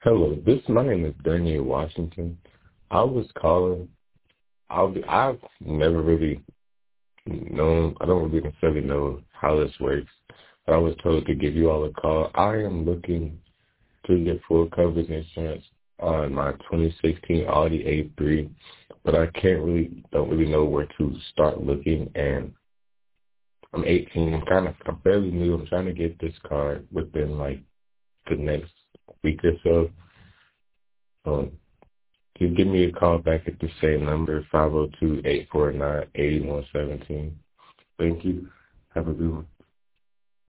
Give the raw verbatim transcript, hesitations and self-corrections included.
Hello, this my name is Daniel Washington. I was calling. I'll be, I've never really known. I don't really necessarily know how this works, but I was told to give you all a call. I am looking to get full coverage insurance on my twenty sixteen Audi A three, but I can't really don't really know where to start looking. And I'm eighteen. I'm kind of I'm fairly new. I'm trying to get this car within like the next week or so. Um, You give me a call back at the same number, five oh two, eight four nine, eight one one seven. Thank you. Have a good one.